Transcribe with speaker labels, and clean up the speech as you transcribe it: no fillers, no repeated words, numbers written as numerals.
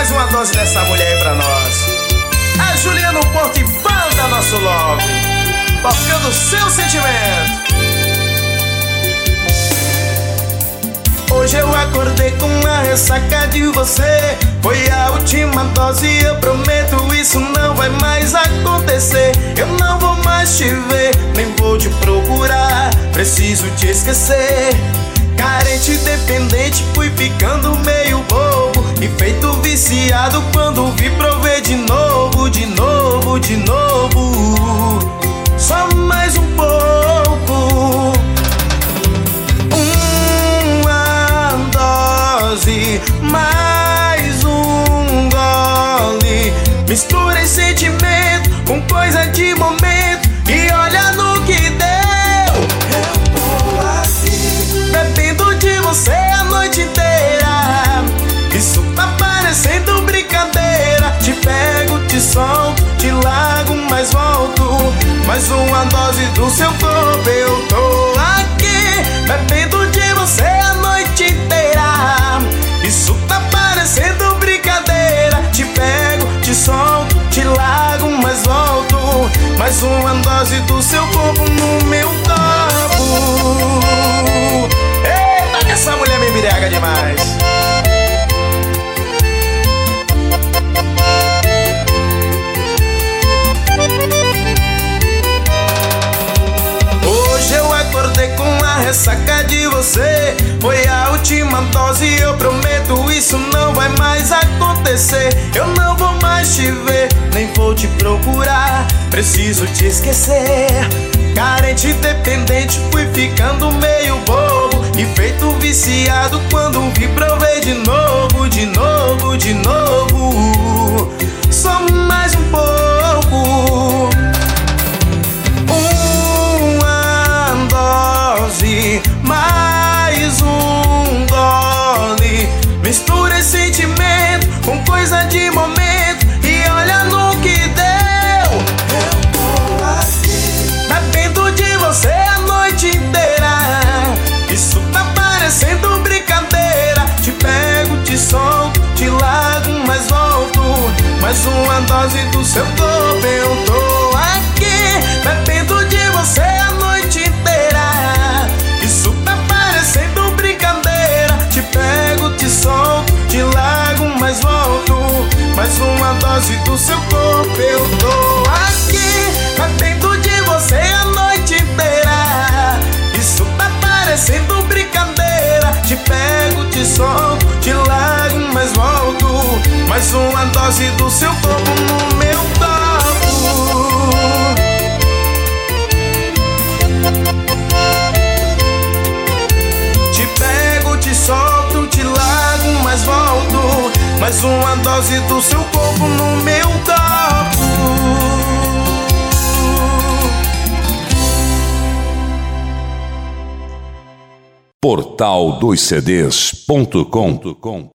Speaker 1: mais uma dose dessa mulher aí pra nós. A Juliana Porto e Banda Nosso Love, tocando seu sentimento. Hoje eu acordei com a ressaca de você. Foi a última dose, eu prometo, isso não vai mais acontecer. Eu não vou mais te ver, nem vou te procurar. Preciso te esquecer. Carente e dependente, fui ficando meio bobo e feito viciado quando vi prover de novo, de novo, de novo. Só mais um pouco. Uma dose, mais um gole. Misturei sentimento com coisa de momento e olha no que deu. Eu tô aqui bebendo de você a noite inteira. Isso tá parecendo brincadeira. Te pego, te solto, te largo, mas volto. Mais uma dose do seu corpo. Eu tô aqui bebendo de você a noite inteira. Isso tá parecendo brincadeira. Te pego, te solto, te largo, mas volto. Mais uma dose do seu corpo no meu corpo. Eita, essa mulher me embriaga demais. Hoje eu acordei com a ressaca de você. Foi a última dose, eu prometo, isso não vai mais acontecer. Eu não vou mais te ver, nem vou te procurar. Preciso te esquecer. Carente e dependente, fui ficando meio bobo e feito viciado quando vi prover de novo, de novo, de novo. Só mais um pouco. Uma dose, mais um gole. Mistura esse sentimento com coisa de momento e olha no que deu. Eu tô aqui bebendo de você a noite inteira. Isso tá parecendo brincadeira. Te pego, te solto, te largo, mas volto. Mais uma dose do seu corpo. Eu tô aqui bebendo de você a noite inteira. Isso tá parecendo brincadeira. Te pego, te solto, te largo, mas volto. Mais uma dose do seu corpo. Eu tô aqui bebendo de você a noite inteira. Isso tá parecendo brincadeira. Te pego, te solto, te largo, mas volto. Mais uma dose do seu corpo no meu corpo. Te pego, te solto, te largo, mas volto. Mais uma dose do seu corpo no meu corpo.
Speaker 2: Portal2cds.com